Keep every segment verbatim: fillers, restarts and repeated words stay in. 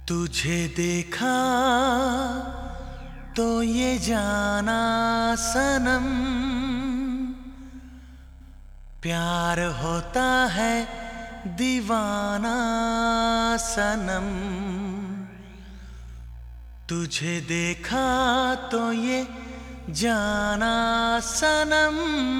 तुझे देखा तो ये जाना सनम, प्यार होता है दीवाना सनम। तुझे देखा तो ये जाना सनम।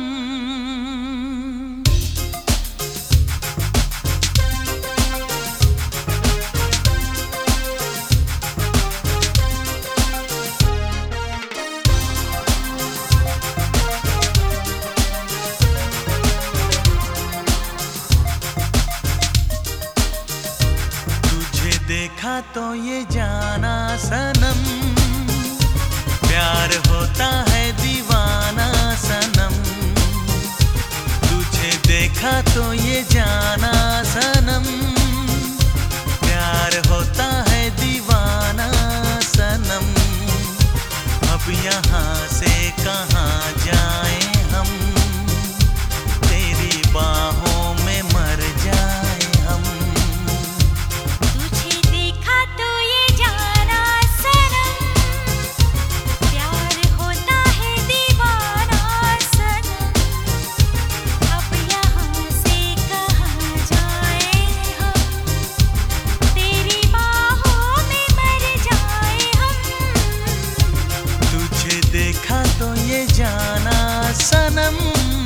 देखा तो ये जाना सनम, प्यार होता है दीवाना सनम। तुझे देखा तो ये जाना सनम, प्यार होता है दीवाना सनम। अब यहाँ से कहाँ जाएं हम, तेरी बाहों में मर जाए हम। देखा तो ये जाना सनम।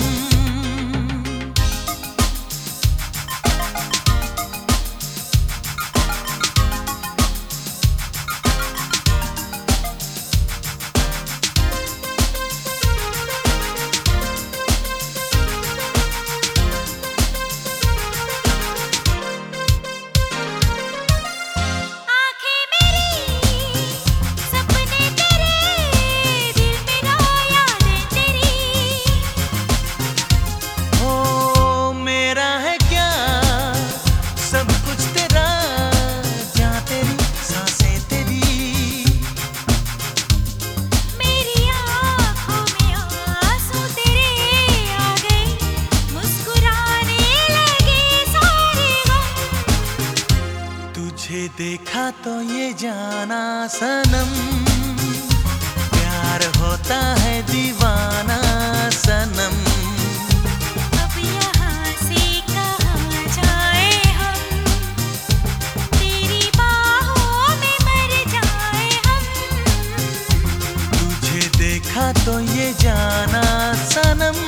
तुझे देखा तो ये जाना सनम, प्यार होता है दीवाना सनम। अब यहाँ से कहाँ जाए हम, तेरी बाहों में मर जाए हम। तुझे देखा तो ये जाना सनम।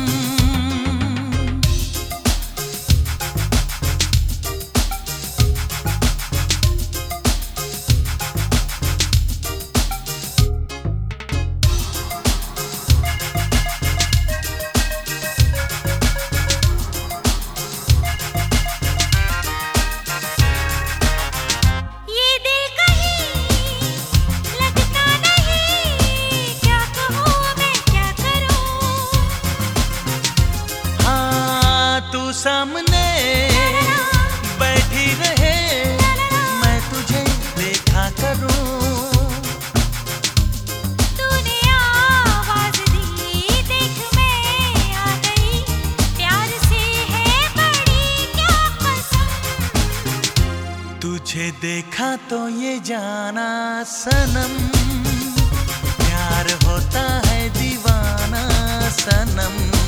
सामने बैठी रहे, मैं तुझे देखा करूं। तूने आवाज दी, देख मैं आ गई, प्यार से है बड़ी क्या कसम। तुझे देखा तो ये जाना सनम, प्यार होता है दीवाना सनम।